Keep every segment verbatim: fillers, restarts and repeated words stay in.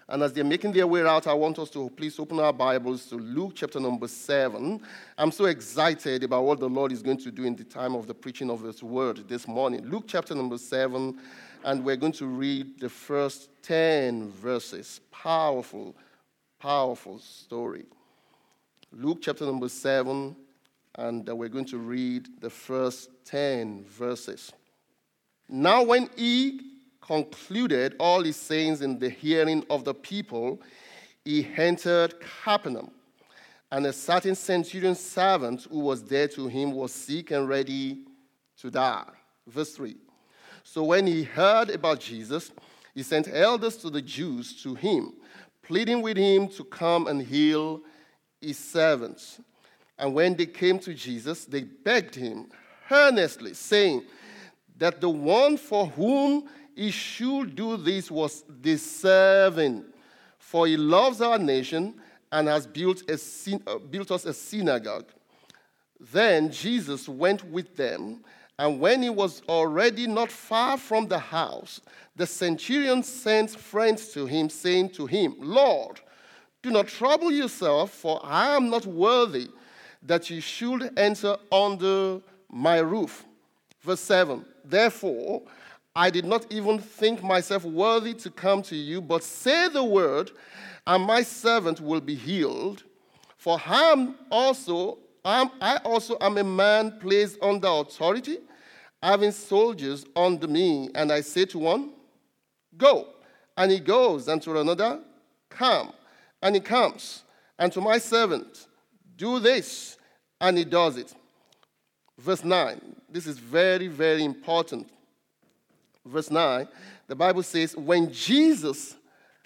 And as they're making their way out, I want us to please open our Bibles to Luke chapter number seven. I'm so excited about what the Lord is going to do in the time of the preaching of His word this morning. Luke chapter number seven, and we're going to read the first ten verses. Powerful, powerful story. Luke chapter number seven, and we're going to read the first ten verses. Now when he concluded all his sayings in the hearing of the people, he entered Capernaum. And a certain centurion's servant who was there to him was sick and ready to die. Verse three. So when he heard about Jesus, he sent elders to the Jews to him, pleading with him to come and heal his servants. And when they came to Jesus, they begged him earnestly, saying that the one for whom he should do this was deserving, for he loves our nation and has built, a, uh, built us a synagogue. Then Jesus went with them, and when he was already not far from the house, the centurion sent friends to him, saying to him, Lord, do not trouble yourself, for I am not worthy that you should enter under my roof. Verse seven, therefore, I did not even think myself worthy to come to you, but say the word, and my servant will be healed. For I am also, I, am, I also am a man placed under authority, having soldiers under me. And I say to one, go, and he goes, and to another, come, and he comes. And to my servant, do this, and he does it. Verse nine, this is very, very important. Verse nine, the Bible says, when Jesus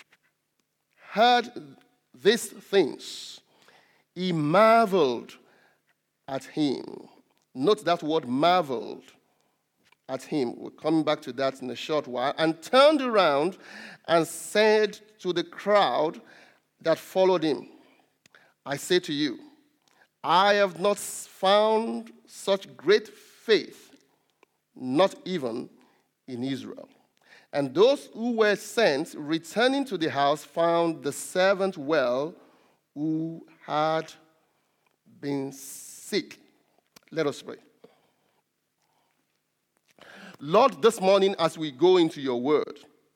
heard these things, he marveled at him. Note that word, marveled at him. We're coming back to that in a short while. And turned around and said to the crowd that followed him, I say to you, I have not found such great faith, not even in Israel. And those who were sent, returning to the house, found the servant well who had been sick. Let us pray. Lord, this morning as we go into your word,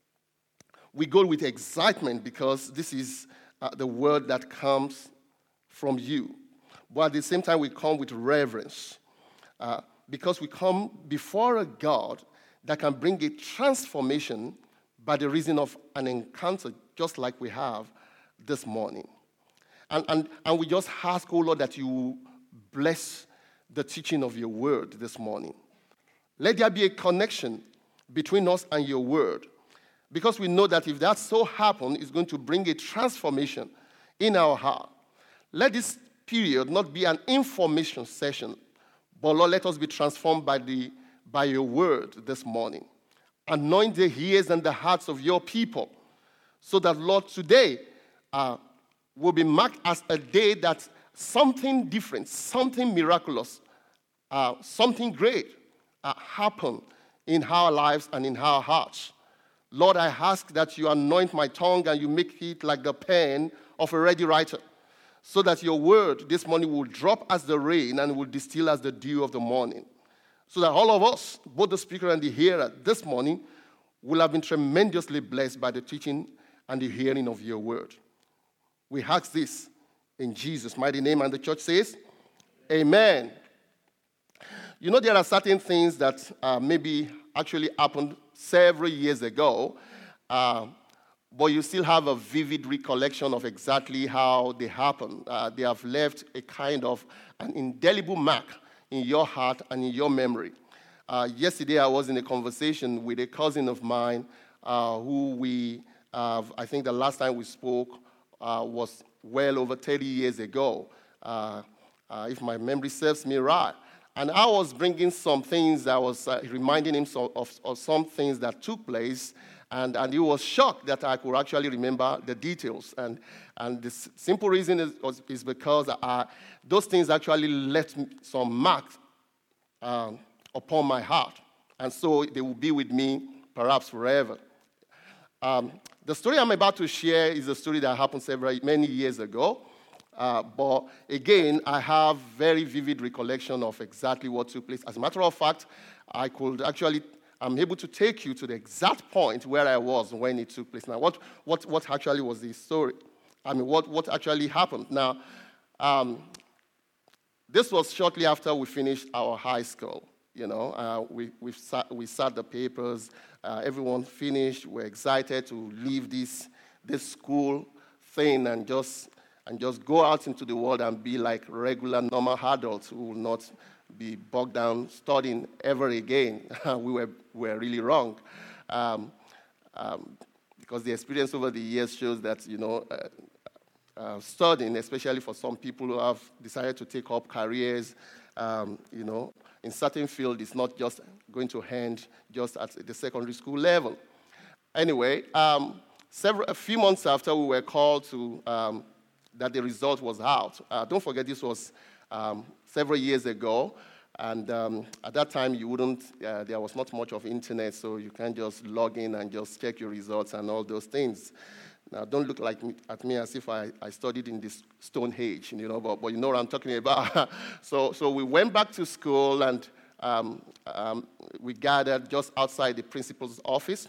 we go with excitement because this is uh, the word that comes from you. But at the same time, we come with reverence uh, because we come before a God that can bring a transformation by the reason of an encounter, just like we have this morning. And, and, and we just ask, oh Lord, that you bless the teaching of your word this morning. Let there be a connection between us and your word, because we know that if that so happens, it's going to bring a transformation in our heart. Let this period not be an information session, but Lord, let us be transformed by the by your word this morning. Anoint the ears and the hearts of your people so that, Lord, today uh, will be marked as a day that something different, something miraculous, uh, something great uh, happen in our lives and in our hearts. Lord, I ask that you anoint my tongue and you make it like the pen of a ready writer, so that your word this morning will drop as the rain and will distill as the dew of the morning. So that all of us, both the speaker and the hearer this morning, will have been tremendously blessed by the teaching and the hearing of your word. We ask this in Jesus' mighty name, and the church says, amen. You know, there are certain things that uh, maybe actually happened several years ago, uh, but you still have a vivid recollection of exactly how they happened. Uh, they have left a kind of an indelible mark in your heart and in your memory. Uh, yesterday, I was in a conversation with a cousin of mine uh, who we, uh, I think the last time we spoke uh, was well over thirty years ago, uh, uh, if my memory serves me right. And I was bringing some things, I was uh, reminding him so, of, of some things that took place, and, and he was shocked that I could actually remember the details. And, and the s- simple reason is, was, is because uh, those things actually left some marks um, upon my heart. And so they will be with me perhaps forever. Um, the story I'm about to share is a story that happened several, many years ago. Uh, but again, I have very vivid recollection of exactly what took place. As a matter of fact, I could actually, I'm able to take you to the exact point where I was when it took place. Now, what, what, what actually was the story? I mean, what, what actually happened? Now, um, this was shortly after we finished our high school. You know, uh, we, we, sat, we sat the papers, uh, everyone finished, we're excited to leave this, this school thing and just, and just go out into the world and be like regular, normal adults who will not be bogged down studying ever again. we, were, we were really wrong. Um, um, because the experience over the years shows that, you know, uh, uh, studying, especially for some people who have decided to take up careers, um, you know, in certain field, it's not just going to end just at the secondary school level. Anyway, um, several, a few months after we were called to um, that the result was out. Uh, don't forget, this was um, several years ago, and um, at that time, you wouldn't. Uh, there was not much of internet, so you can't just log in and just check your results and all those things. Now, don't look like me, at me as if I, I studied in this Stone Age, you know, but, but you know what I'm talking about. so, so we went back to school, and um, um, we gathered just outside the principal's office.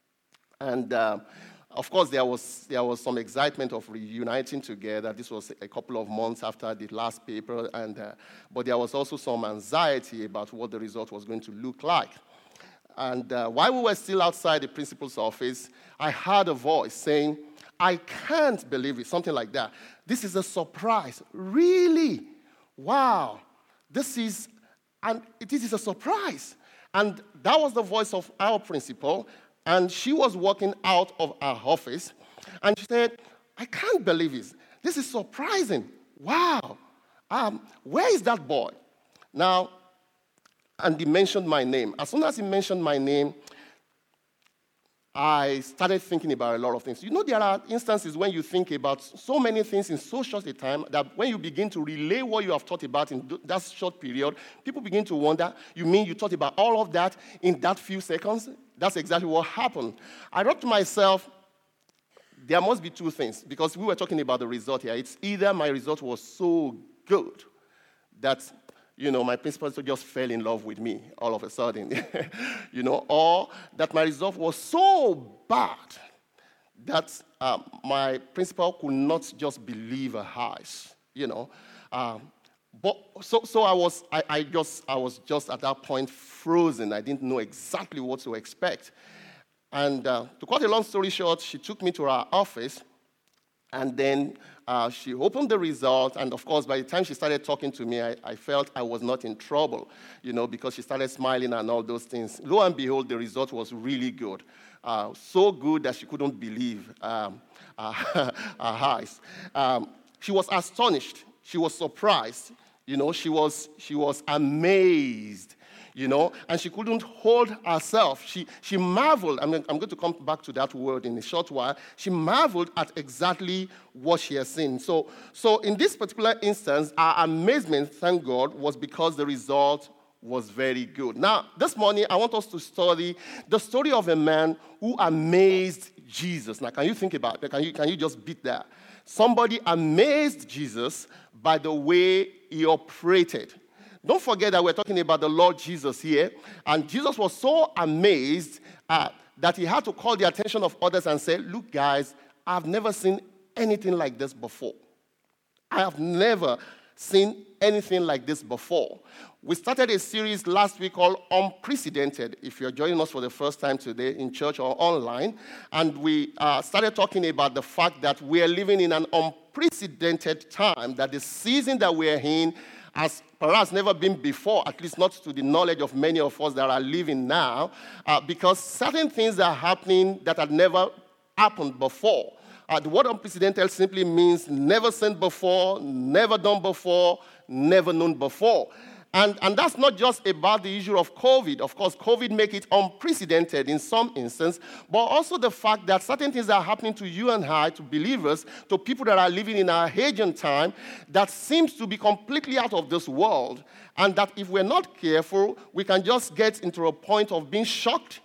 And, uh, of course, there was, there was some excitement of reuniting together. This was a couple of months after the last paper, and, uh, but there was also some anxiety about what the result was going to look like. And uh, while we were still outside the principal's office, I heard a voice saying, "I can't believe it," something like that. "This is a surprise." Really? Wow. This is, and this is a surprise. And that was the voice of our principal, and she was walking out of our office, and she said, "I can't believe it. This is surprising. Wow. Um, where is that boy?" Now, and he mentioned my name. As soon as he mentioned my name, I started thinking about a lot of things. You know, there are instances when you think about so many things in so short a time that when you begin to relay what you have thought about in that short period, people begin to wonder, you mean you thought about all of that in that few seconds? That's exactly what happened. I thought to myself, there must be two things, because we were talking about the result here. It's either my result was so good that, you know, my principal just fell in love with me all of a sudden, you know, or that my result was so bad that uh, my principal could not just believe her eyes, you know. Um, but so, so I was, I, I just, I was just at that point frozen. I didn't know exactly what to expect. And uh, to cut a long story short, she took me to her office, and then uh, she opened the result, and of course, by the time she started talking to me, I, I felt I was not in trouble, you know, because she started smiling and all those things. Lo and behold, the result was really good. Uh, so good that she couldn't believe um, uh, her eyes. Um, she was astonished. She was surprised. You know, she was, she was amazed. You know, and she couldn't hold herself. She, she marveled. I mean, I'm going to come back to that word in a short while. She marveled at exactly what she has seen. So, so in this particular instance, our amazement, thank God, was because the result was very good. Now, this morning, I want us to study the story of a man who amazed Jesus. Now, can you think about it? Can you, can you just beat that? Somebody amazed Jesus by the way he operated. Don't forget that we're talking about the Lord Jesus here. And Jesus was so amazed uh, that he had to call the attention of others and say, "Look, guys, I've never seen anything like this before. I have never seen anything like this before." We started a series last week called Unprecedented, if you're joining us for the first time today in church or online. And we uh, started talking about the fact that we are living in an unprecedented time, that the season that we're in has perhaps never been before, at least not to the knowledge of many of us that are living now, uh, because certain things are happening that had never happened before. Uh, the word unprecedented simply means never seen before, never done before, never known before. And, and that's not just about the issue of COVID. Of course, COVID makes it unprecedented in some instance, but also the fact that certain things are happening to you and I, to believers, to people that are living in our age and time, that seems to be completely out of this world, and that if we're not careful, we can just get into a point of being shocked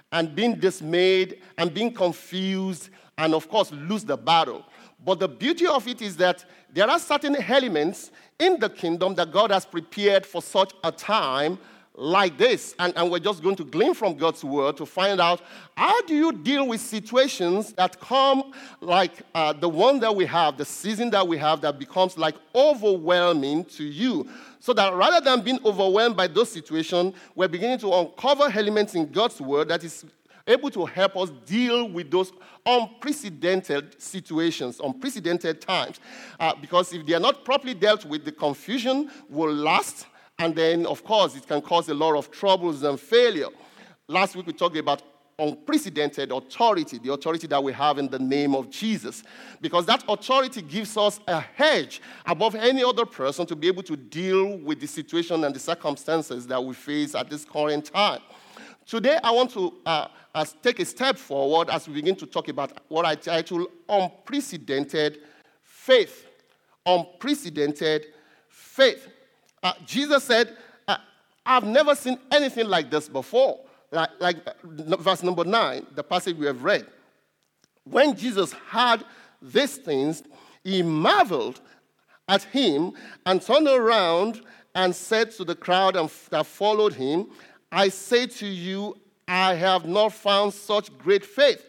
and being dismayed and being confused and, of course, lose the battle. But the beauty of it is that there are certain elements in the kingdom that God has prepared for such a time like this. And, and we're just going to glean from God's word to find out, how do you deal with situations that come like uh, the one that we have, the season that we have, that becomes like overwhelming to you? So that rather than being overwhelmed by those situations, we're beginning to uncover elements in God's word that is able to help us deal with those unprecedented situations, unprecedented times. Uh, because if they are not properly dealt with, the confusion will last, and then, of course, it can cause a lot of troubles and failure. Last week, we talked about unprecedented authority, the authority that we have in the name of Jesus. Because that authority gives us a hedge above any other person to be able to deal with the situation and the circumstances that we face at this current time. Today, I want to uh, uh, take a step forward as we begin to talk about what I title unprecedented faith. Unprecedented faith. Uh, Jesus said, uh, I've never seen anything like this before. Like, like uh, verse number nine, the passage we have read. When Jesus heard these things, he marveled at him and turned around and said to the crowd that followed him, I say to you, I have not found such great faith,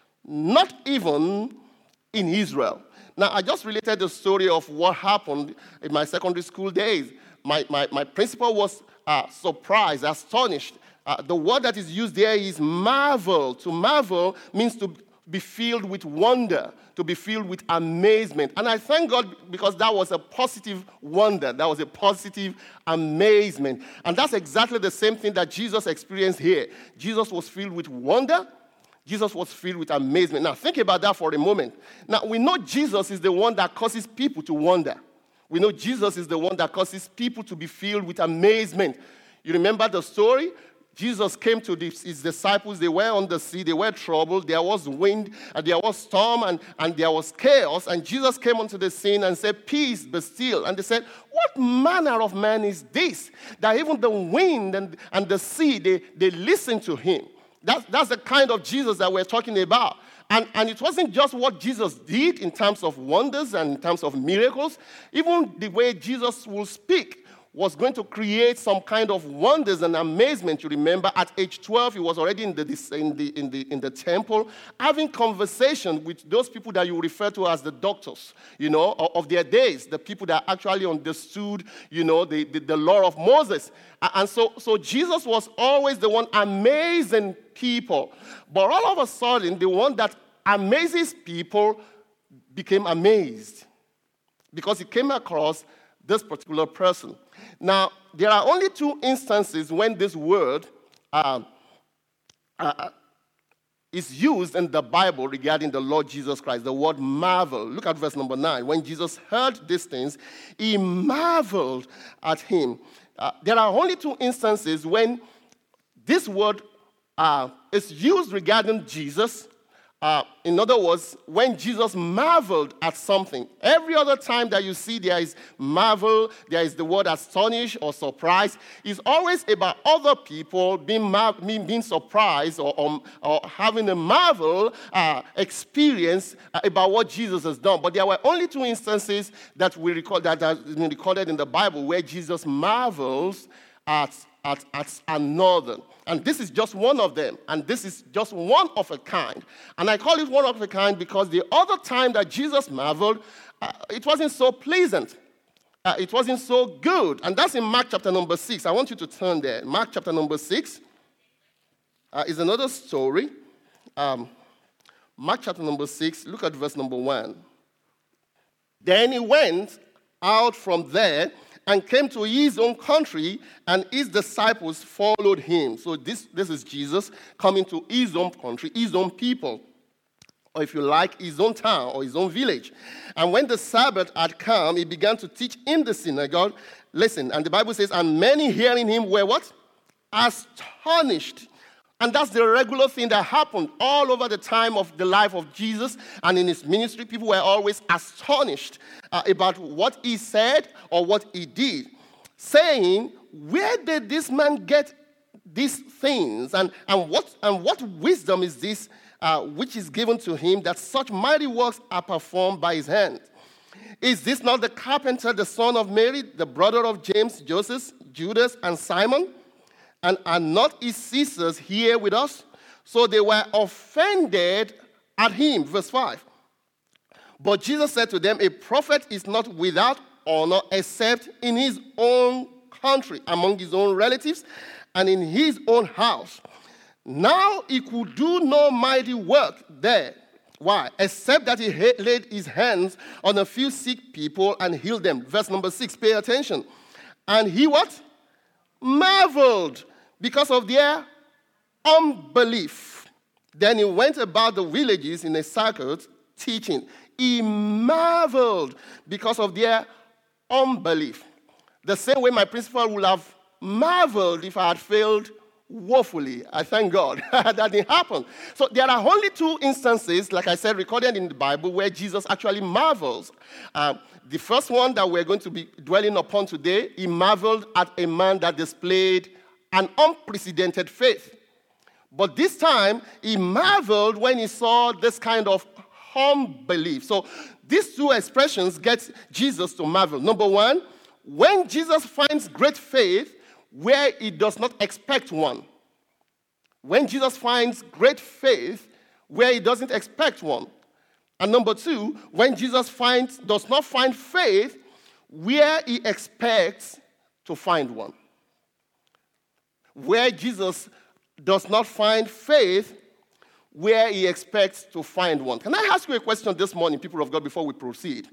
not even in Israel. Now, I just related the story of what happened in my secondary school days. My, my, my principal was uh, surprised, astonished. Uh, the word that is used there is marvel. To marvel means to be filled with wonder, to be filled with amazement. And I thank God because that was a positive wonder. That was a positive amazement. And that's exactly the same thing that Jesus experienced here. Jesus was filled with wonder. Jesus was filled with amazement. Now, think about that for a moment. Now, we know Jesus is the one that causes people to wonder. We know Jesus is the one that causes people to be filled with amazement. You remember the story? Jesus came to his disciples. They were on the sea. They were troubled. There was wind, and there was storm, and, and there was chaos. And Jesus came onto the scene and said, peace, be still. And they said, what manner of man is this? That even the wind and, and the sea, they, they listen to him. That's, that's the kind of Jesus that we're talking about. And, and it wasn't just what Jesus did in terms of wonders and in terms of miracles. Even the way Jesus will speak was going to create some kind of wonders and amazement. You remember, at age twelve, he was already in the, in the, in the, in the temple, having conversation with those people that you refer to as the doctors, you know, of their days, the people that actually understood, you know, the, the, the law of Moses. And so, so Jesus was always the one amazing people. But all of a sudden, the one that amazes people became amazed because he came across this particular person. Now, there are only two instances when this word uh, uh, is used in the Bible regarding the Lord Jesus Christ, the word marvel. Look at verse number nine. When Jesus heard these things, he marveled at him. Uh, there are only two instances when this word uh, is used regarding Jesus. Uh, in other words, when Jesus marveled at something. Every other time that you see there is marvel, there is the word astonish or surprise, it's always about other people being, mar- being, being surprised or, or, or having a marvel uh, experience uh, about what Jesus has done. But there were only two instances that we record that have been recorded in the Bible where Jesus marvels at, at, at another. And this is just one of them. And this is just one of a kind. And I call it one of a kind because the other time that Jesus marveled, uh, it wasn't so pleasant. Uh, it wasn't so good. And that's in Mark chapter number six. I want you to turn there. Mark chapter number six uh, is another story. Um, Mark chapter number six, look at verse number one. Then he went out from there and came to his own country, and his disciples followed him. So this, this is Jesus coming to his own country, his own people, or if you like, his own town or his own village. And when the Sabbath had come, he began to teach in the synagogue. Listen, and the Bible says, and many hearing him were what? Astonished. And that's the regular thing that happened all over the time of the life of Jesus and in his ministry. People were always astonished uh, about what he said or what he did, saying, where did this man get these things, and, and, what, and what wisdom is this uh, which is given to him that such mighty works are performed by his hand? Is this not the carpenter, the son of Mary, the brother of James, Joseph, Judas, and Simon? And are not his sisters here with us? So they were offended at him. Verse five. But Jesus said to them, a prophet is not without honor except in his own country, among his own relatives, and in his own house. Now he could do no mighty work there. Why? Except that he laid his hands on a few sick people and healed them. Verse number six, pay attention. And he what? Marveled because of their unbelief. Then he went about the villages in a circle teaching. He marveled because of their unbelief. The same way my principal would have marveled if I had failed woefully. I thank God that didn't happen. So there are only two instances, like I said, recorded in the Bible where Jesus actually marvels. Uh, the first one that we're going to be dwelling upon today, he marveled at a man that displayed an unprecedented faith. But this time, he marveled when he saw this kind of unbelief. So these two expressions get Jesus to marvel. Number one, when Jesus finds great faith where he does not expect one. When Jesus finds great faith where he doesn't expect one. And number two, when Jesus finds, does not find faith where he expects to find one. Where Jesus does not find faith where he expects to find one. Can I ask you a question this morning, people of God, before we proceed?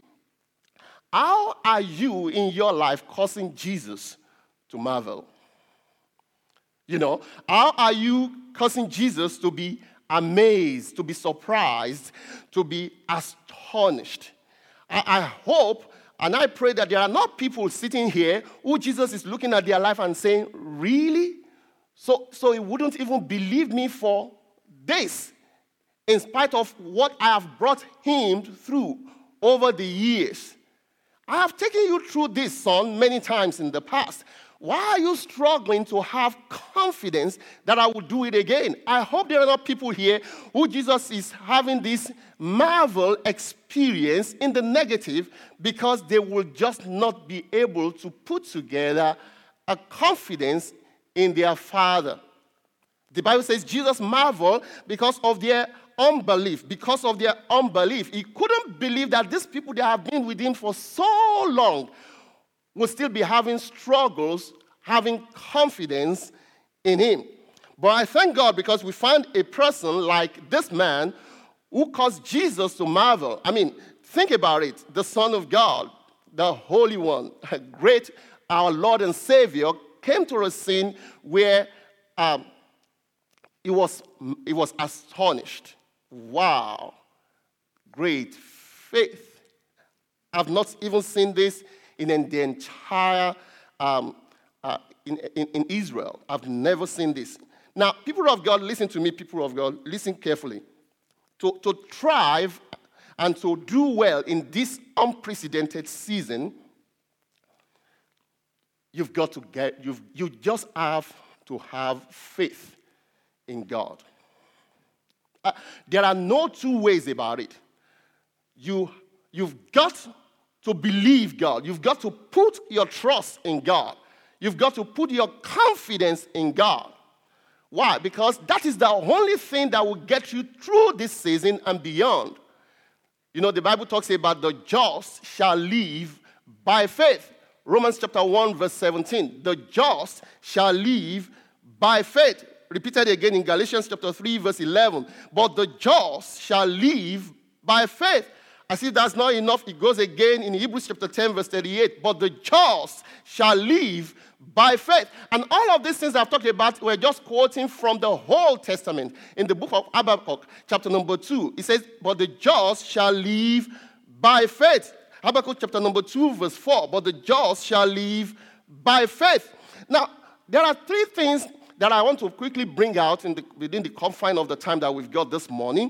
How are you in your life causing Jesus to marvel? You know, how are you causing Jesus to be amazed, to be surprised, to be astonished? I, I hope and I pray that there are not people sitting here who Jesus is looking at their life and saying, really? So, so he wouldn't even believe me for this, in spite of what I have brought him through over the years. I have taken you through this, son, many times in the past. Why are you struggling to have confidence that I will do it again? I hope there are not people here who Jesus is having this marvel experience in the negative because they will just not be able to put together a confidence in their Father. The Bible says Jesus marveled because of their unbelief. Because of their unbelief. He couldn't believe that these people that have been with him for so long will still be having struggles, having confidence in him. But I thank God because we find a person like this man who caused Jesus to marvel. I mean, think about it. The Son of God, the Holy One, great, our Lord and Savior, came to a scene where um, he was, he was astonished. Wow, great faith. I've not even seen this in the entire, um, uh, in, in, in Israel. I've never seen this. Now, people of God, listen to me, people of God, listen carefully. To, to thrive and to do well in this unprecedented season, you've got to get, you've, you just have to have faith in God. Uh, there are no two ways about it. You, you've got to believe God. You've got to put your trust in God. You've got to put your confidence in God. Why? Because that is the only thing that will get you through this season and beyond. You know, the Bible talks about the just shall live by faith. Romans chapter one, verse seventeen. The just shall live by faith. Repeated again in Galatians chapter three, verse eleven. But the just shall live by faith. As if that's not enough, it goes again in Hebrews chapter ten, verse thirty-eight. But the just shall live by faith. And all of these things I've talked about, we're just quoting from the Old Testament. In the book of Habakkuk, chapter number two, it says, but the just shall live by faith. Habakkuk chapter number two, verse four, but the just shall live by faith. Now, there are three things that I want to quickly bring out in the, within the confine of the time that we've got this morning.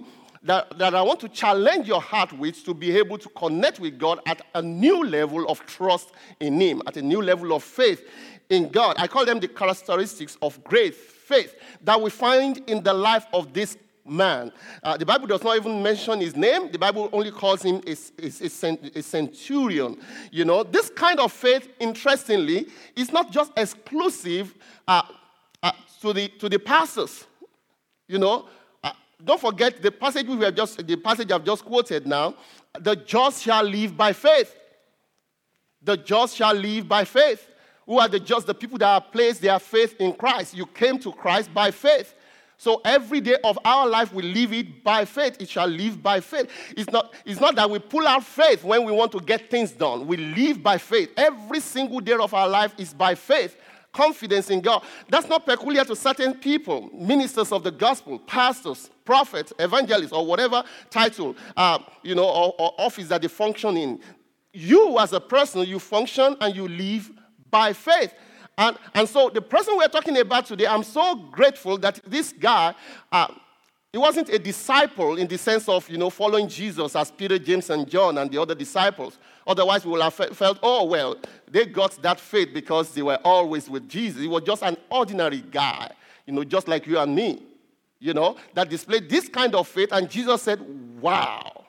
that, that I want to challenge your heart with to be able to connect with God at a new level of trust in Him, at a new level of faith in God. I call them the characteristics of great faith that we find in the life of this man. Uh, the Bible does not even mention his name. The Bible only calls him a, a, a centurion. You know, this kind of faith, interestingly, is not just exclusive uh, uh, to the to the pastors. You know, uh, don't forget the passage we have just the passage I've just quoted now. The just shall live by faith. The just shall live by faith. Who are the just? The people that have placed their faith in Christ. You came to Christ by faith. So every day of our life, we live it by faith. It shall live by faith. It's not, it's not that we pull out faith when we want to get things done. We live by faith. Every single day of our life is by faith. Confidence in God. That's not peculiar to certain people, ministers of the gospel, pastors, prophets, evangelists, or whatever title, uh, you know, or, or office that they function in. You as a person, you function and you live by faith. And, and so the person we're talking about today, I'm so grateful that this guy, uh, he wasn't a disciple in the sense of, you know, following Jesus as Peter, James, and John and the other disciples. Otherwise, we would have felt, oh, well, they got that faith because they were always with Jesus. He was just an ordinary guy, you know, just like you and me, you know, that displayed this kind of faith. And Jesus said, wow.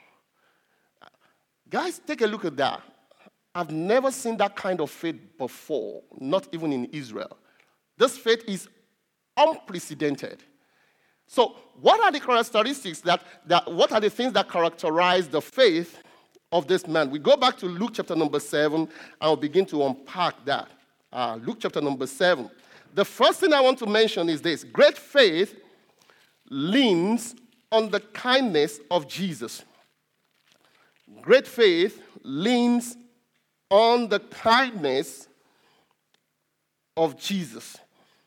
Guys, take a look at that. I've never seen that kind of faith before, not even in Israel. This faith is unprecedented. So what are the characteristics that, that, what are the things that characterize the faith of this man? We go back to Luke chapter number seven, and we'll begin to unpack that. Uh, Luke chapter number seven. The first thing I want to mention is this. Great faith leans on the kindness of Jesus. Great faith leans on the kindness of Jesus.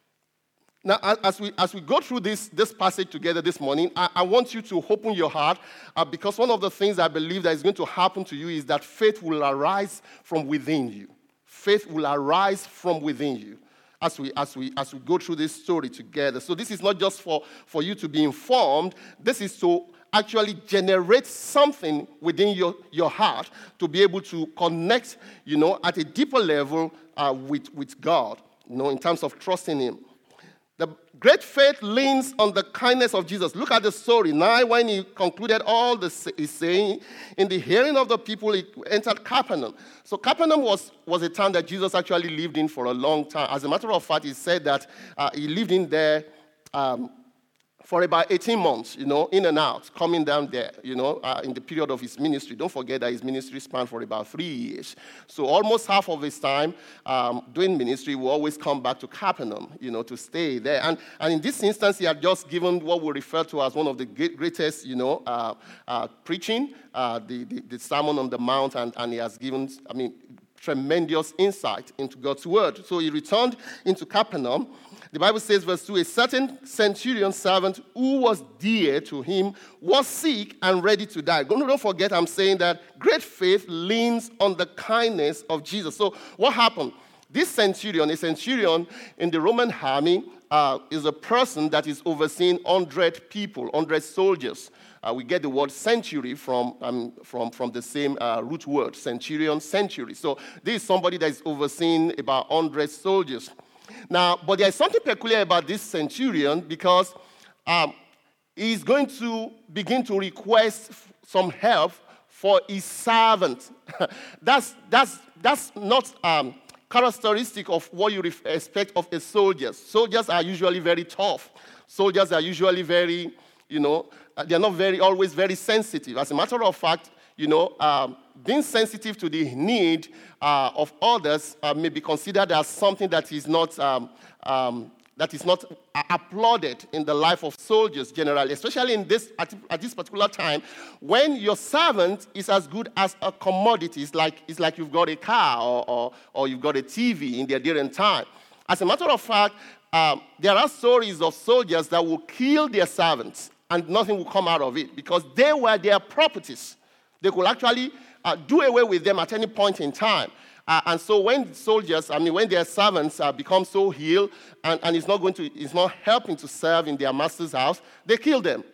Now, as we as we go through this, this passage together this morning, I, I want you to open your heart uh, because one of the things I believe that is going to happen to you is that faith will arise from within you. Faith will arise from within you as we as we as we go through this story together. So this is not just for, for you to be informed. This is to actually generate something within your, your heart to be able to connect, you know, at a deeper level uh, with, with God, you know, in terms of trusting Him. The great faith leans on the kindness of Jesus. Look at the story. Now, when he concluded all the he's saying, in the hearing of the people, he entered Capernaum. So Capernaum was, was a town that Jesus actually lived in for a long time. As a matter of fact, he said that uh, he lived in there um, for about eighteen months, you know, in and out, coming down there, you know, uh, in the period of his ministry. Don't forget that his ministry spanned for about three years. So almost half of his time um, doing ministry will always come back to Capernaum, you know, to stay there. And, and in this instance, he had just given what we refer to as one of the greatest, you know, uh, uh, preaching, uh, the, the, the Sermon on the Mount, and, and he has given, I mean, tremendous insight into God's word. So he returned into Capernaum. The Bible says, verse two, a certain centurion servant who was dear to him was sick and ready to die. Don't forget, I'm saying that great faith leans on the kindness of Jesus. So what happened? This centurion, a centurion in the Roman army, uh, is a person that is overseeing one hundred people, one hundred soldiers. Uh, we get the word century from, um, from, from the same uh, root word, centurion, century. So this is somebody that is overseeing about one hundred soldiers. Now, but there is something peculiar about this centurion because um, he's going to begin to request some help for his servant. that's, that's, that's not um, characteristic of what you expect of a soldier. Soldiers are usually very tough. Soldiers are usually very, you know, they're not very always very sensitive. As a matter of fact, you know, um, being sensitive to the need uh, of others uh, may be considered as something that is not um, um, that is not applauded in the life of soldiers generally, especially in this at, at this particular time when your servant is as good as a commodity. It's like it's like you've got a car or or, or you've got a T V in their different time. As a matter of fact, um, there are stories of soldiers that will kill their servants and nothing will come out of it because they were their properties. They could actually uh, do away with them at any point in time. Uh, and so when soldiers, I mean, when their servants uh, become so ill and, and it's not going to, it's not helping to serve in their master's house, they kill them.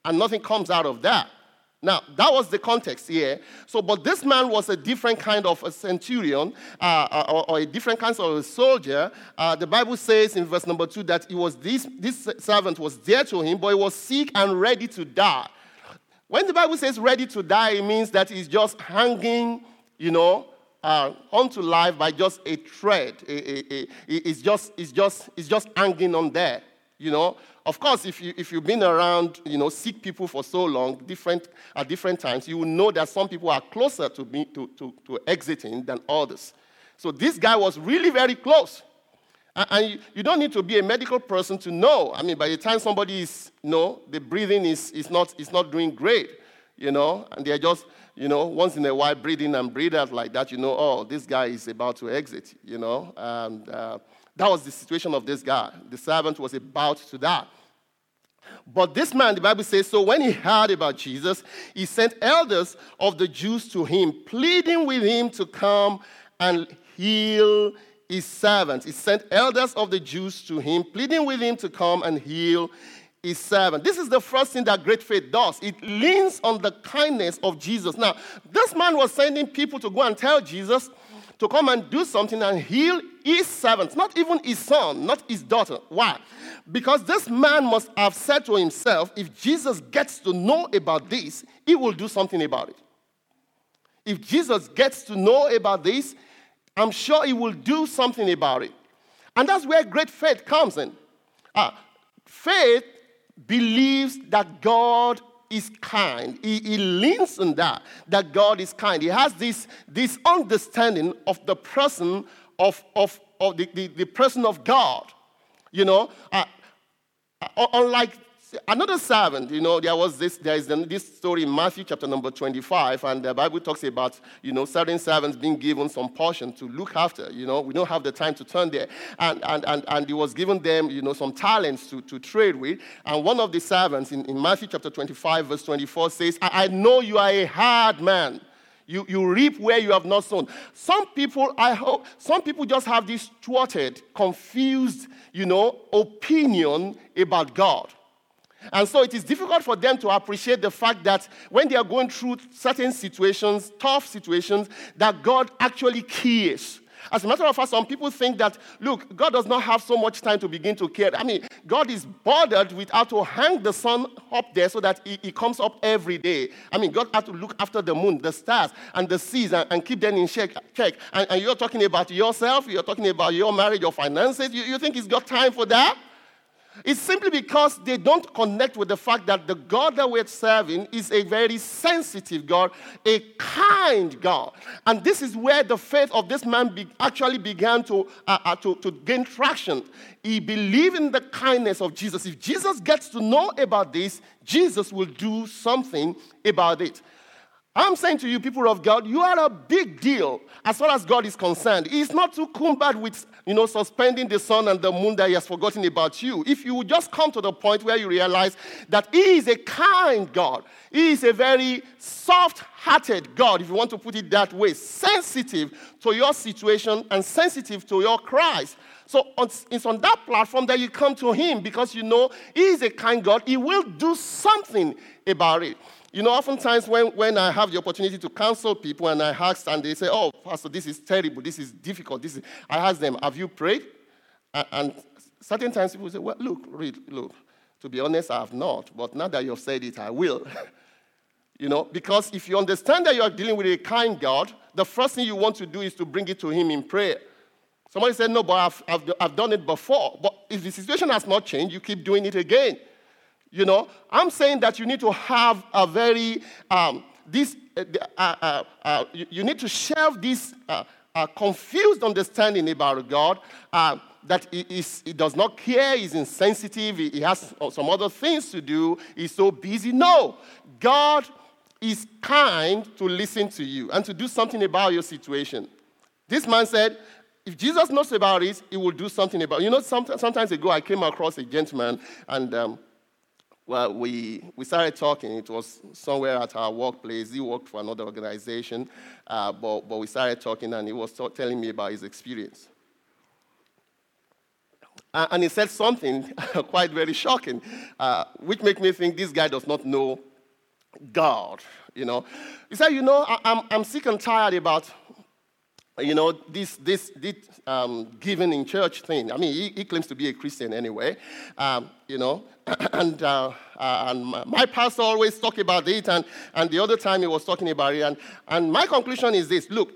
and nothing comes out of that. Now, that was the context here. So, but this man was a different kind of a centurion uh, or, or a different kind of a soldier. Uh, the Bible says in verse number two that he was this, this servant was dear to him, but he was sick and ready to die. When the Bible says ready to die, it means that he's just hanging, you know, uh, onto life by just a thread. A, a, a, it's just, it's just, it's just hanging on there, you know. Of course, if, you, if you've been around, you know, sick people for so long, different, at different times, you will know that some people are closer to, be, to, to, to exiting than others. So this guy was really very close. And, and you, you don't need to be a medical person to know. I mean, by the time somebody is, you know, the breathing is, is, not, is not doing great, you know, and they're just, you know, once in a while breathing and breathe out like that, you know, oh, this guy is about to exit, you know, and uh, that was the situation of this guy. The servant was about to die. But this man, the Bible says, so when he heard about Jesus, he sent elders of the Jews to him, pleading with him to come and heal his servant. He sent elders of the Jews to him, pleading with him to come and heal his servant. This is the first thing that great faith does. It leans on the kindness of Jesus. Now, this man was sending people to go and tell Jesus to come and do something and heal his servant, not even his son, not his daughter. Why? Because this man must have said to himself, if Jesus gets to know about this, he will do something about it. If Jesus gets to know about this, I'm sure he will do something about it. And that's where great faith comes in. Uh, faith believes that God is kind. He, he leans on that, that God is kind. He has this, this understanding of the person of, of, of the, the, the person of God. You know, uh, uh, unlike another servant, you know, there was this, there is this story in Matthew chapter number twenty-five, and the Bible talks about, you know, certain servants being given some portion to look after. You know, we don't have the time to turn there. And and and, and he was given them, you know, some talents to, to trade with. And one of the servants in, in Matthew chapter twenty-five, verse twenty-four says, I, I know you are a hard man. You, you reap where you have not sown. Some people, I hope, some people just have this thwarted, confused, you know, opinion about God. And so it is difficult for them to appreciate the fact that when they are going through certain situations, tough situations, that God actually cares. As a matter of fact, some people think that, look, God does not have so much time to begin to care. I mean, God is bothered with how to hang the sun up there so that it, it comes up every day. I mean, God has to look after the moon, the stars, and the seas, and, and keep them in check. check. And, and you're talking about yourself, you're talking about your marriage, your finances. You, you think he's got time for that? It's simply because they don't connect with the fact that the God that we're serving is a very sensitive God, a kind God. And this is where the faith of this man be, actually began to, uh, uh, to, to gain traction. He believed in the kindness of Jesus. If Jesus gets to know about this, Jesus will do something about it. I'm saying to you, people of God, you are a big deal as far as God is concerned. He's not too cumbered with, you know, suspending the sun and the moon that he has forgotten about you. If you would just come to the point where you realize that he is a kind God. He is a very soft-hearted God, if you want to put it that way, sensitive to your situation and sensitive to your cries. So it's on that platform that you come to him because you know he is a kind God. He will do something about it. You know, oftentimes when, when I have the opportunity to counsel people and I ask and they say, oh, Pastor, this is terrible, this is difficult, this is, I ask them, have you prayed? And, and certain times people say, well, look, read, look, to be honest, I have not, but now that you have said it, I will. You know, because if you understand that you are dealing with a kind God, the first thing you want to do is to bring it to him in prayer. Somebody said, no, but I've, I've, I've done it before. But if the situation has not changed, you keep doing it again. You know, I'm saying that you need to have a very, um, this, uh, uh, uh, you, you need to shelve this uh, uh, confused understanding about God, uh, that he, is, he does not care, he's insensitive, he, he has some other things to do, he's so busy. No, God is kind to listen to you and to do something about your situation. This man said, if Jesus knows about it, he will do something about it. You know, some, sometimes ago I came across a gentleman and, um, well, we, we started talking. It was somewhere at our workplace. He worked for another organization, uh, but, but we started talking, and he was t- telling me about his experience. Uh, and he said something quite very shocking, uh, which made me think this guy does not know God, you know. He said, you know, I, I'm, I'm sick and tired about, you know, this this, this um, giving in church thing. I mean, he, he claims to be a Christian anyway, um, you know. and uh, uh, and my pastor always talk about it, and, and the other time he was talking about it. And, and my conclusion is this, look,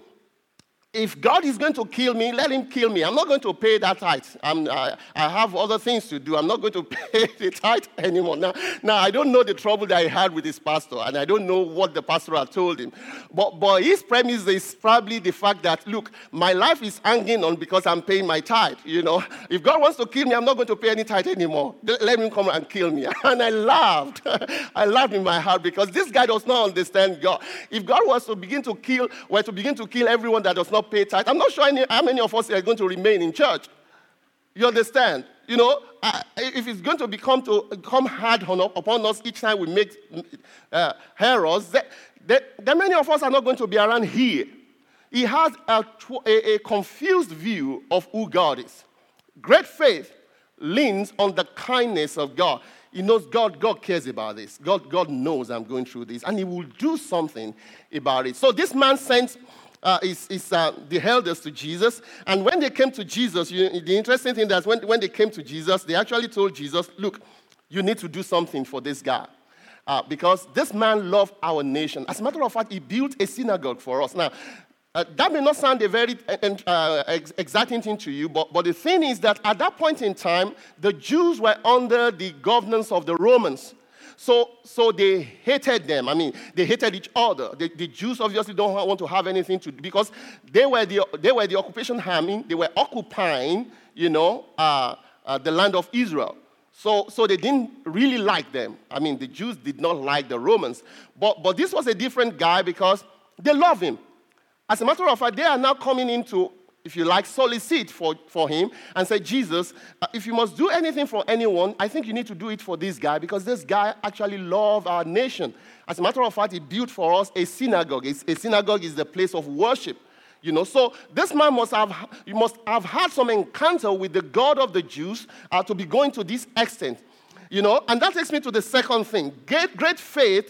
if God is going to kill me, let him kill me. I'm not going to pay that tithe. I'm, I, I have other things to do. I'm not going to pay the tithe anymore. Now, now, I don't know the trouble that he had with his pastor, and I don't know what the pastor had told him. But, but his premise is probably the fact that, look, my life is hanging on because I'm paying my tithe, you know. If God wants to kill me, I'm not going to pay any tithe anymore. Let him come and kill me. And I laughed. I laughed in my heart because this guy does not understand God. If God was to begin to kill, were to begin to kill everyone that does not pay tithe, I'm not sure any, how many of us are going to remain in church. You understand? You know, uh, if it's going to become to come hard on, upon us each time we make uh, errors, then, then many of us are not going to be around here. He has a, a, a confused view of who God is. Great faith leans on the kindness of God. He knows God, God cares about this. God, God knows I'm going through this, and he will do something about it. So this man sent Uh, is, is uh, the elders to Jesus. And when they came to Jesus, you, the interesting thing is when, when they came to Jesus, they actually told Jesus, look, you need to do something for this guy. Uh, because this man loved our nation. As a matter of fact, he built a synagogue for us. Now, uh, that may not sound a very uh, ex- exciting thing to you, but, but the thing is that at that point in time, the Jews were under the governance of the Romans. So, so they hated them. I mean, they hated each other. The, the Jews obviously don't want to have anything to do because they were the they were the occupation army. They were occupying, you know, uh, uh, the land of Israel. So, so they didn't really like them. I mean, the Jews did not like the Romans. But, but this was a different guy because they love him. As a matter of fact, they are now coming into, if you like, solicit for, for him and say, Jesus, uh, if you must do anything for anyone, I think you need to do it for this guy because this guy actually loves our nation. As a matter of fact, he built for us a synagogue. A synagogue is the place of worship. You know, so this man must have, you must have had some encounter with the God of the Jews uh, to be going to this extent. You know, and that takes me to the second thing. Great, great faith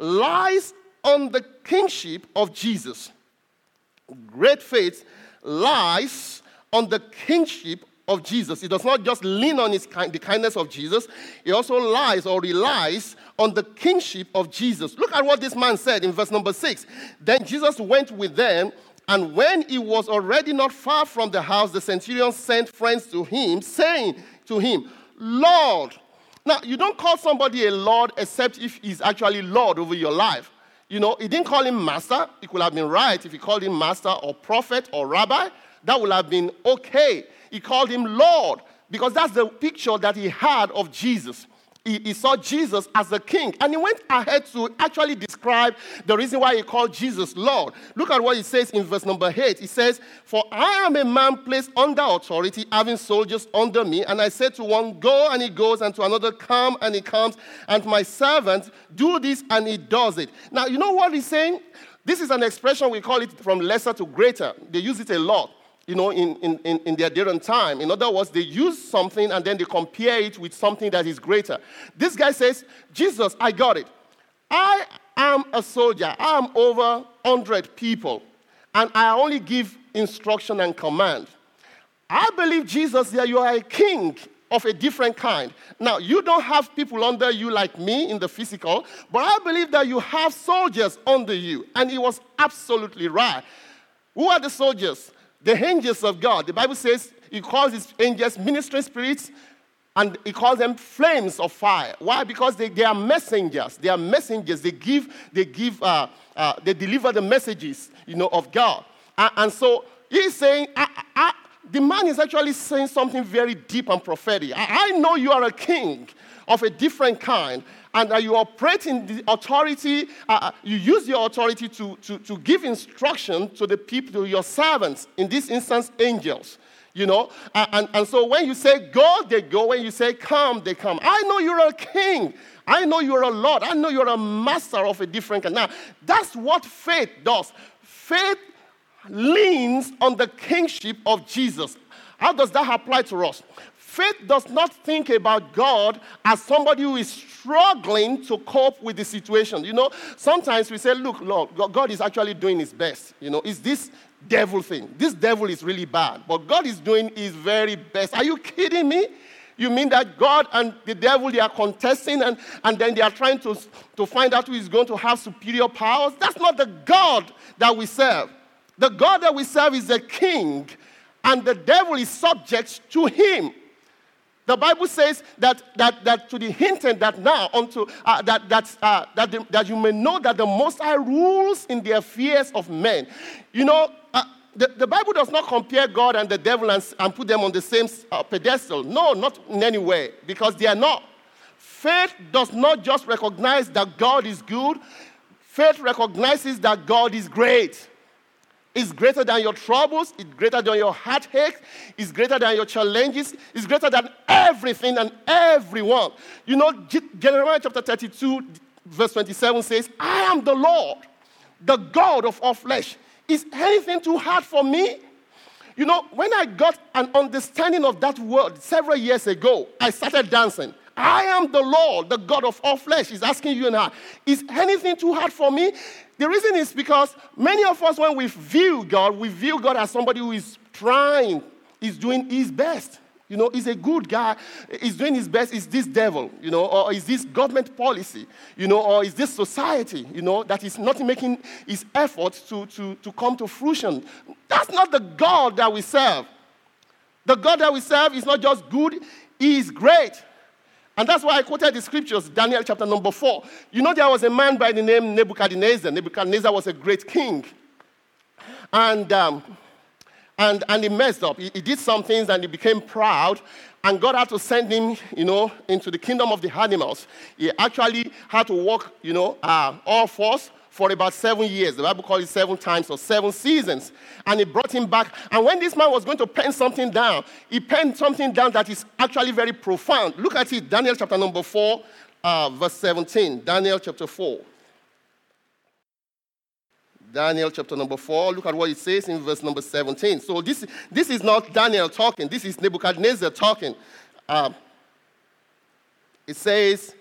lies on the kingship of Jesus. Great faith lies on the kingship of Jesus. It does not just lean on his kind, the kindness of Jesus. It also lies or relies on the kingship of Jesus. Look at what this man said in verse number six. Then Jesus went with them, and when he was already not far from the house, the centurion sent friends to him, saying to him, Lord. Now, you don't call somebody a Lord except if he's actually Lord over your life. You know, he didn't call him master. It could have been right if he called him master or prophet or rabbi. That would have been okay. He called him Lord because that's the picture that he had of Jesus. He, he saw Jesus as the king. And he went ahead to actually describe the reason why he called Jesus Lord. Look at what he says in verse number eight. He says, For I am a man placed under authority, having soldiers under me. And I said to one, Go, and he goes, and to another, Come, and he comes. And to my servant, do this, and he does it. Now, you know what he's saying? This is an expression, we call it from lesser to greater. They use it a lot. You know, in, in, in their different time. In other words, they use something and then they compare it with something that is greater. This guy says, Jesus, I got it. I am a soldier. I am over one hundred people. And I only give instruction and command. I believe, Jesus, that you are a king of a different kind. Now, you don't have people under you like me in the physical, but I believe that you have soldiers under you. And he was absolutely right. Who are the soldiers? The angels of God. The Bible says he calls his angels ministering spirits, and he calls them flames of fire. Why? Because they, they are messengers. They are messengers. They give, they give, uh, uh, they deliver the messages, you know, of God. Uh, and so he's saying, I, I, the man is actually saying something very deep and prophetic. I, I know you are a king of a different kind, and that you operate in the authority, uh, you use your authority to, to, to give instruction to the people, to your servants, in this instance, angels, you know. Uh, and, and so when you say go, they go. When you say come, they come. I know you're a king. I know you're a Lord. I know you're a master of a different kind. Now, that's what faith does. Faith leans on the kingship of Jesus. How does that apply to us? Faith does not think about God as somebody who is struggling to cope with the situation. You know, sometimes we say, look, Lord, God is actually doing his best. You know, is this devil thing? This devil is really bad, but God is doing his very best. Are you kidding me? You mean that God and the devil, they are contesting and, and then they are trying to, to find out who is going to have superior powers? That's not the God that we serve. The God that we serve is a king, and the devil is subject to him. The Bible says that, that, that to the hinted that now unto uh, that that uh, that, the, that you may know that the Most High rules in the affairs of men. You know, uh, the, the Bible does not compare God and the devil and, and put them on the same uh, pedestal. No, not in any way, because they are not. Faith does not just recognize that God is good. Faith recognizes that God is great. It's greater than your troubles. It's greater than your heartache. It's greater than your challenges. It's greater than everything and everyone. You know, Jeremiah chapter thirty-two, verse twenty-seven says, I am the Lord, the God of all flesh. Is anything too hard for me? You know, when I got an understanding of that word several years ago, I started dancing. I am the Lord, the God of all flesh. He's asking you and I, is anything too hard for me? The reason is because many of us, when we view God, we view God as somebody who is trying, is doing his best. You know, he's a good guy, he's doing his best. Is this devil, you know, or is this government policy, you know, or is this society, you know, that is not making his efforts to, to, to come to fruition? That's not the God that we serve. The God that we serve is not just good, he is great. And that's why I quoted the scriptures, Daniel chapter number four. You know, there was a man by the name Nebuchadnezzar. Nebuchadnezzar was a great king. And, um, and, and he messed up. He, he did some things and he became proud. And God had to send him, you know, into the kingdom of the animals. He actually had to walk, you know, uh, all fours for about seven years. The Bible calls it seven times or seven seasons. And he brought him back. And when this man was going to pen something down, he penned something down that is actually very profound. Look at it, Daniel chapter number four, uh, verse seventeen. Daniel chapter four. Daniel chapter number four, look at what it says in verse number seventeen. So this, this is not Daniel talking. This is Nebuchadnezzar talking. Uh, it says...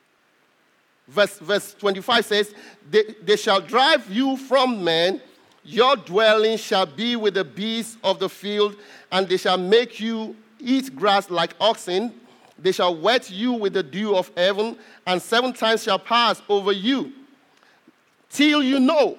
Verse, verse twenty-five says, they, they shall drive you from men, your dwelling shall be with the beasts of the field, and they shall make you eat grass like oxen. They shall wet you with the dew of heaven, and seven times shall pass over you, till you know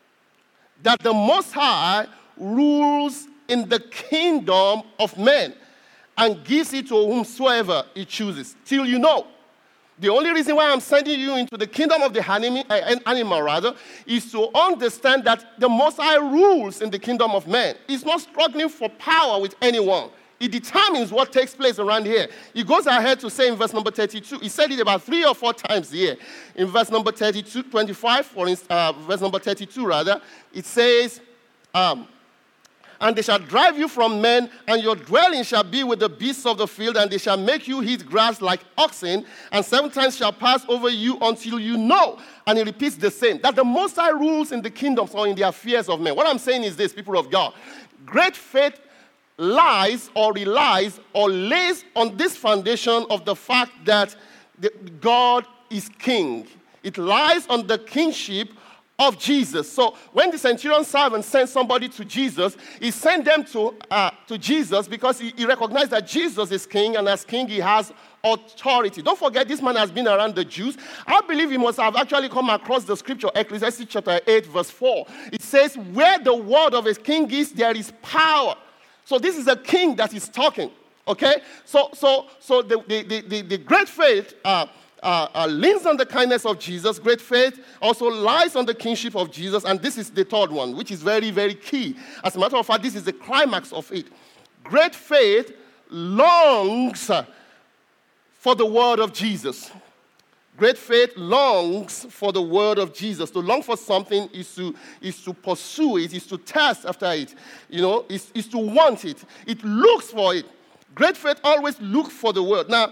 that the Most High rules in the kingdom of men, and gives it to whomsoever he chooses. Till you know. The only reason why I'm sending you into the kingdom of the animal, uh, animal rather, is to understand that the Most High rules in the kingdom of man. He's not struggling for power with anyone. He determines what takes place around here. He goes ahead to say in verse number thirty-two, he said it about three or four times here. In verse number thirty-two, twenty-five, for instance, uh, verse number thirty-two rather, it says, um, and they shall drive you from men, and your dwelling shall be with the beasts of the field, and they shall make you eat grass like oxen, and seven times shall pass over you until you know. And he repeats the same, that the Most High rules in the kingdoms or in the affairs of men. What I'm saying is this, people of God. Great faith lies or relies or lays on this foundation of the fact that the, God is king. It lies on the kingship of Jesus. So when the centurion servant sent somebody to Jesus, he sent them to, uh, to Jesus because he, he recognized that Jesus is king, and as king he has authority. Don't forget, this man has been around the Jews. I believe he must have actually come across the scripture, Ecclesiastes chapter eight, verse four. It says, where the word of a king is, there is power. So this is a king that is talking, okay? So so so the, the, the, the great faith uh, Uh, uh, leans on the kindness of Jesus. Great faith also lies on the kingship of Jesus. And this is the third one, which is very, very key. As a matter of fact, this is the climax of it. Great faith longs for the word of Jesus. Great faith longs for the word of Jesus. To long for something is to, is to pursue it, is to thirst after it, you know, is, is to want it. It looks for it. Great faith always looks for the word. Now,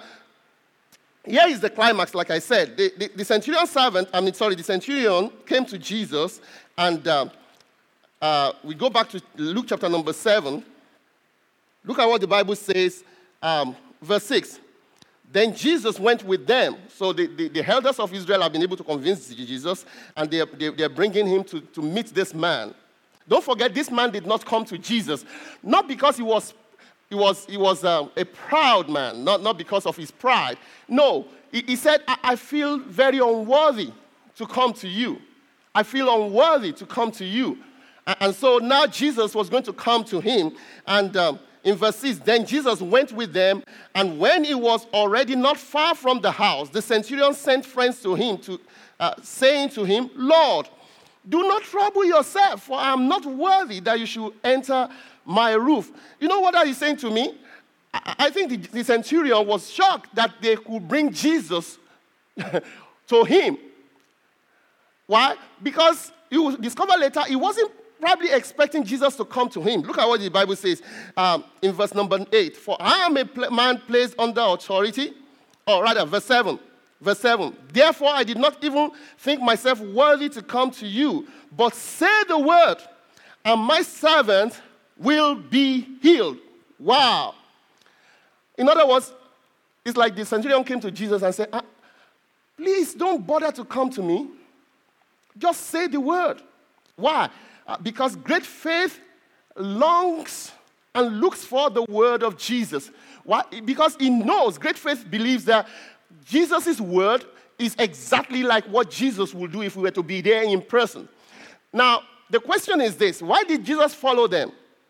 here is the climax, like I said. The, the, the centurion servant, I mean, sorry, the centurion came to Jesus, and uh, uh, we go back to Luke chapter number seven. Look at what the Bible says, um, verse six. Then Jesus went with them. So the, the, the elders of Israel have been able to convince Jesus, and they, they, they're bringing him to, to meet this man. Don't forget, this man did not come to Jesus, not because he was, he was, he was um, a proud man, not, not because of his pride. No, he, he said, I, I feel very unworthy to come to you. I feel unworthy to come to you. And, and so now Jesus was going to come to him, and um, in verse six, then Jesus went with them, and when he was already not far from the house, the centurion sent friends to him, to, uh, saying to him, Lord, do not trouble yourself, for I am not worthy that you should enter my roof. You know what that is saying to me? I, I think the, the centurion was shocked that they could bring Jesus to him. Why? Because you will discover later he wasn't probably expecting Jesus to come to him. Look at what the Bible says um, in verse number eight. For I am a pl- man placed under authority. Or rather, verse seven. Verse seven. Therefore, I did not even think myself worthy to come to you, but say the word, and my servant will be healed. Wow. In other words, it's like the centurion came to Jesus and said, ah, please don't bother to come to me. Just say the word. Why? Uh, because great faith longs and looks for the word of Jesus. Why? Because he knows, great faith believes that Jesus' word is exactly like what Jesus would do if we were to be there in person. Now, the question is this: why did Jesus follow them?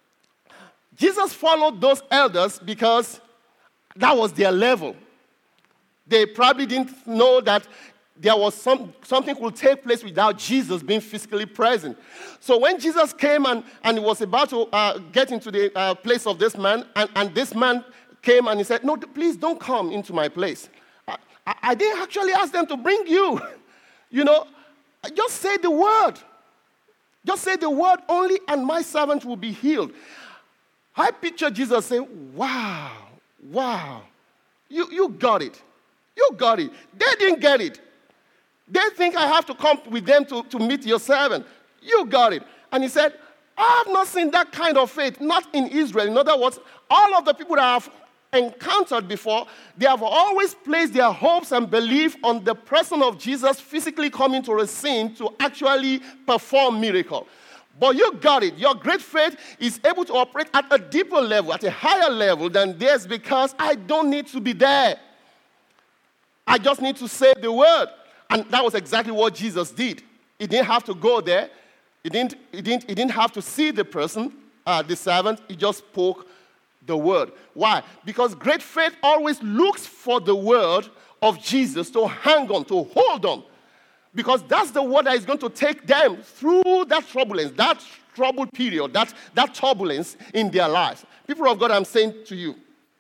Jesus followed those elders because that was their level. They probably didn't know that there was some, something could take place without Jesus being physically present. So when Jesus came and, and he was about to uh, get into the uh, place of this man, and, and this man came and he said, no, please don't come into my place. I, I, I didn't actually ask them to bring you. You know, just say the word. Just say the word only, and my servant will be healed. I picture Jesus saying, wow, wow, you, you got it. You got it. They didn't get it. They think I have to come with them to, to meet your servant. You got it. And he said, I have not seen that kind of faith, not in Israel. In other words, all of the people that I have encountered before, they have always placed their hopes and belief on the person of Jesus physically coming to a scene to actually perform miracle. But you got it. Your great faith is able to operate at a deeper level, at a higher level than theirs, because I don't need to be there. I just need to say the word. And that was exactly what Jesus did. He didn't have to go there. He didn't, he didn't, he didn't have to see the person, uh, the servant. He just spoke the word. Why? Because great faith always looks for the word of Jesus to hang on, to hold on. Because that's the word that is going to take them through that turbulence, that troubled period, that, that turbulence in their lives. People of God, I'm saying to you,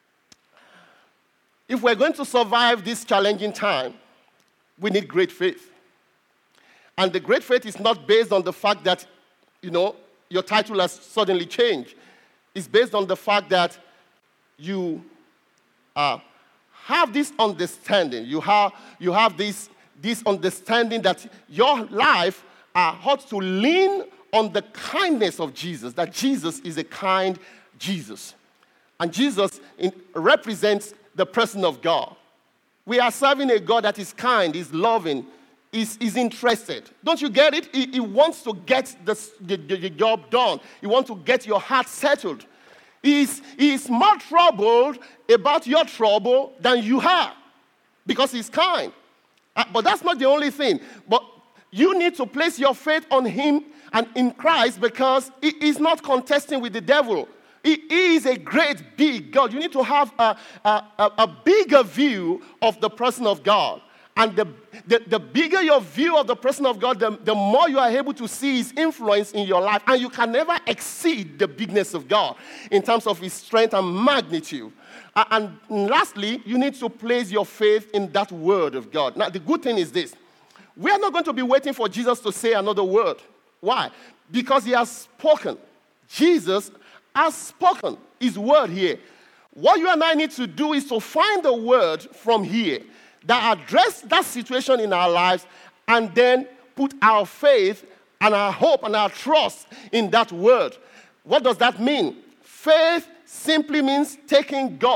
if we're going to survive this challenging time, we need great faith. And the great faith is not based on the fact that, you know, your title has suddenly changed. It's based on the fact that you uh, have this understanding. You have, you have this, this understanding that your life uh, ought to lean on the kindness of Jesus, that Jesus is a kind Jesus. And Jesus in, represents the person of God. We are serving a God that is kind, is loving, is, is interested. Don't you get it? He, he wants to get the, the, the job done. He wants to get your heart settled. He is, he is more troubled about your trouble than you are because he's kind. Uh, but that's not the only thing. But you need to place your faith on him and in Christ because he is not contesting with the devil. He is a great, big God. You need to have a, a, a bigger view of the person of God. And the, the, the bigger your view of the person of God, the, the more you are able to see his influence in your life. And you can never exceed the bigness of God in terms of his strength and magnitude. And lastly, you need to place your faith in that word of God. Now, the good thing is this. We are not going to be waiting for Jesus to say another word. Why? Because he has spoken. Jesus has spoken his word here. What you and I need to do is to find the word from here that address that situation in our lives and then put our faith and our hope and our trust in that word. What does that mean? Faith simply means taking God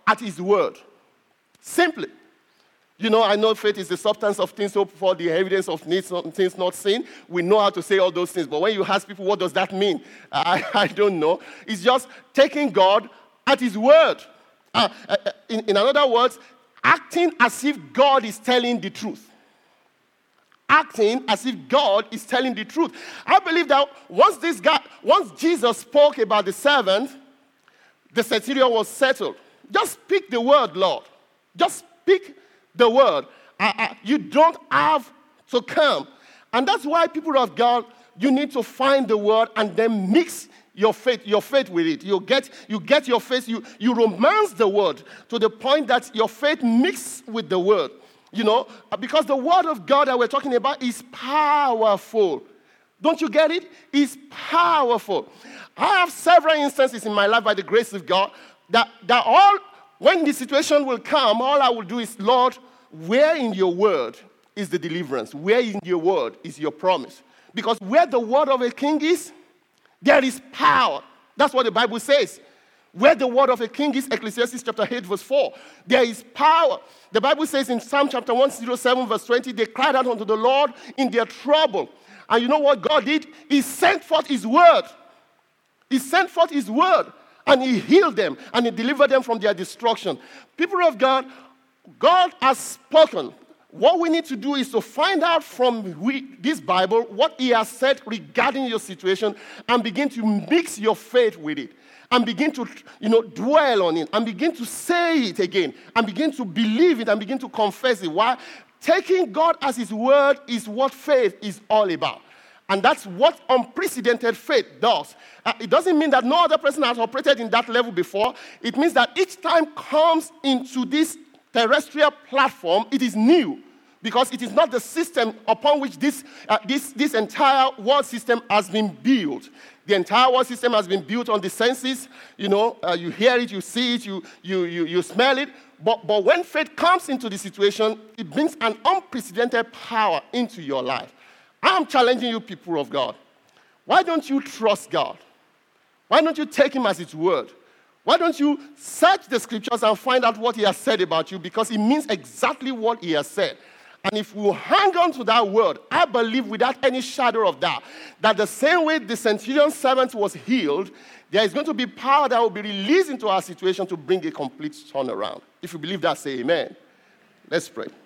at his word. Simply. You know, I know faith is the substance of things hoped for, the evidence of things not seen. We know how to say all those things. But when you ask people, what does that mean? I, I don't know. It's just taking God at his word. Uh, uh, in, in other words, acting as if God is telling the truth. Acting as if God is telling the truth. I believe that once this guy, once Jesus spoke about the servant, the centurion was settled. Just speak the word, Lord. Just speak the word. Uh, uh, you don't have to come. And that's why, people of God, you need to find the word and then mix your faith, your faith with it. You get, you get your faith, you, you romance the word to the point that your faith mixes with the word. You know, because the word of God that we're talking about is powerful. Don't you get it? It's powerful. I have several instances in my life by the grace of God that, that all, when the situation will come, all I will do is, Lord, where in your word is the deliverance? Where in your word is your promise? Because where the word of a king is, there is power. That's what the Bible says. Where the word of a king is, Ecclesiastes chapter eight, verse four, there is power. The Bible says in Psalm chapter one oh seven, verse twenty, they cried out unto the Lord in their trouble. And you know what God did? He sent forth his word. He sent forth his word, and he healed them, and he delivered them from their destruction. People of God, God has spoken. What we need to do is to find out from we, this Bible what he has said regarding your situation and begin to mix your faith with it. And begin to, you know, dwell on it. And begin to say it again. And begin to believe it and begin to confess it. Why? Taking God as his word is what faith is all about. And that's what unprecedented faith does. Uh, it doesn't mean that no other person has operated in that level before. It means that each time comes into this terrestrial platform, it is new. Because it is not the system upon which this, uh, this, this entire world system has been built. The entire world system has been built on the senses. You know, uh, you hear it, you see it, you, you, you, you smell it. But, but when faith comes into the situation, it brings an unprecedented power into your life. I'm challenging you, people of God. Why don't you trust God? Why don't you take him as his word? Why don't you search the scriptures and find out what he has said about you? Because it means exactly what he has said. And if we hang on to that word, I believe without any shadow of doubt, that the same way the centurion's servant was healed, there is going to be power that will be released into our situation to bring a complete turnaround. If you believe that, say amen. Let's pray.